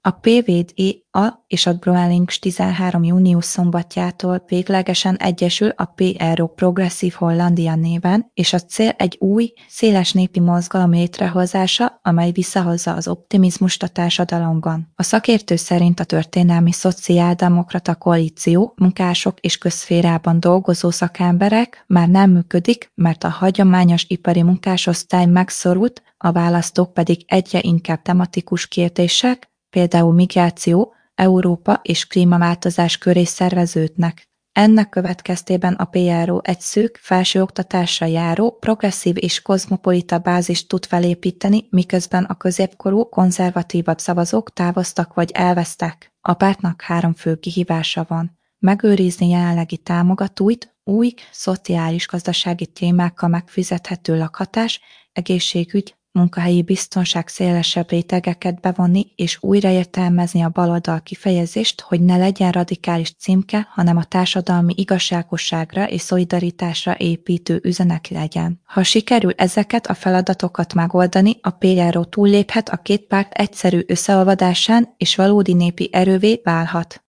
A PVDA és a Groenlinks 13. június szombatjától véglegesen egyesül a PRO Progresszív Hollandia néven, és a cél egy új, széles népi mozgalom létrehozása, amely visszahozza az optimizmust a társadalomban. A szakértő szerint a történelmi szociáldemokrata koalíció munkások és közszférában dolgozó szakemberek már nem működik, mert a hagyományos ipari munkásosztály megszorult, a választók pedig egyre inkább tematikus kérdések, például migráció, Európa és klímaváltozás köré szerveződnek. Ennek következtében a PRO egy szűk, felsőoktatásra járó, progresszív és kozmopolita bázist tud felépíteni, miközben a középkorú, konzervatívabb szavazók távoztak vagy elvesztek. A pártnak 3 fő kihívása van. Megőrizni jelenlegi támogatóit, új, szociális-gazdasági témákkal megfizethető lakhatás, egészségügy, munkahelyi biztonság szélesebb rétegeket bevonni és újraértelmezni a baloldal kifejezést, hogy ne legyen radikális címke, hanem a társadalmi igazságosságra és szolidaritásra építő üzenet legyen. Ha sikerül ezeket a feladatokat megoldani, a PRO túlléphet a két párt egyszerű összeolvadásán és valódi népi erővé válhat.